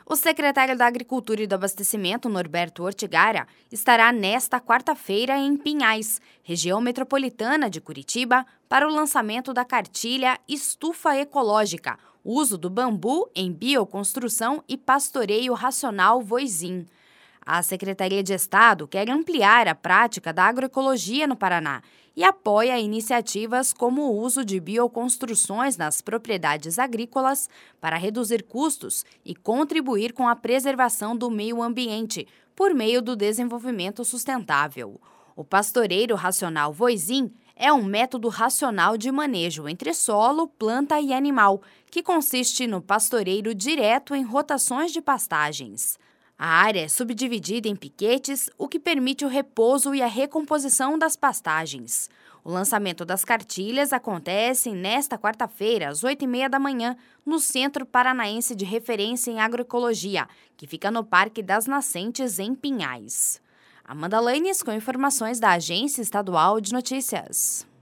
O secretário da Agricultura e do Abastecimento, Norberto Ortigara, estará nesta quarta-feira em Pinhais, região metropolitana de Curitiba, para o lançamento da cartilha Estufa Ecológica, uso do bambu em bioconstrução e pastoreio racional Voisin. A Secretaria de Estado quer ampliar a prática da agroecologia no Paraná e apoia iniciativas como o uso de bioconstruções nas propriedades agrícolas para reduzir custos e contribuir com a preservação do meio ambiente por meio do desenvolvimento sustentável. O pastoreiro racional Voisin é um método racional de manejo entre solo, planta e animal, que consiste no pastoreio direto em rotações de pastagens. A área é subdividida em piquetes, o que permite o repouso e a recomposição das pastagens. O lançamento das cartilhas acontece nesta quarta-feira, às 8h30 da manhã, no Centro Paranaense de Referência em Agroecologia, que fica no Parque das Nascentes, em Pinhais. Amanda Lanes, com informações da Agência Estadual de Notícias.